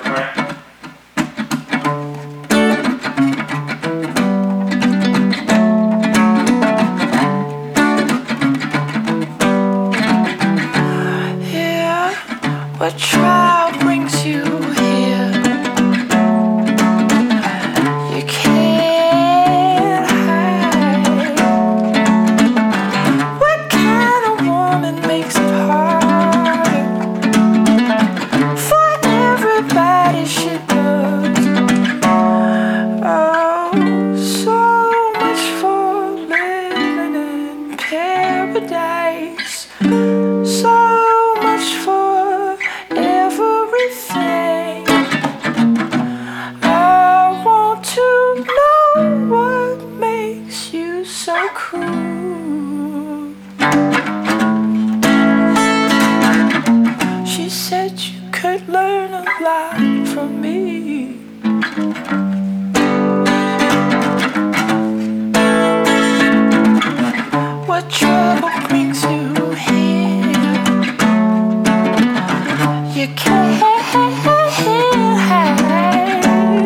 Yeah, what trial brings you here? You can't hide. What kind of woman makes it harder for everybody she loves? Oh, so much for living in paradise. So much for everything. I want to know what makes you so cruel. She said you could learn a lot from me. What trouble brings you here? You can't hide.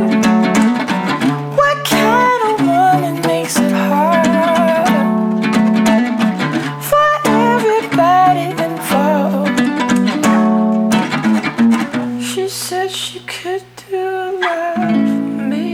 What kind of woman makes it harder for everybody involved? She said she could do love for me.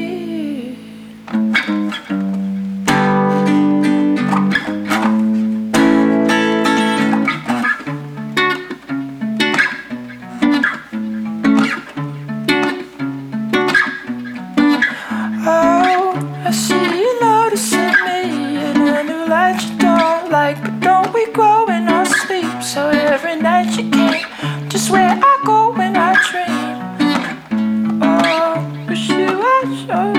Oh, I see you noticing me in a new light you don't like. But don't we grow in our sleep? So every night you came just where I go when I dream. Oh, wish you had your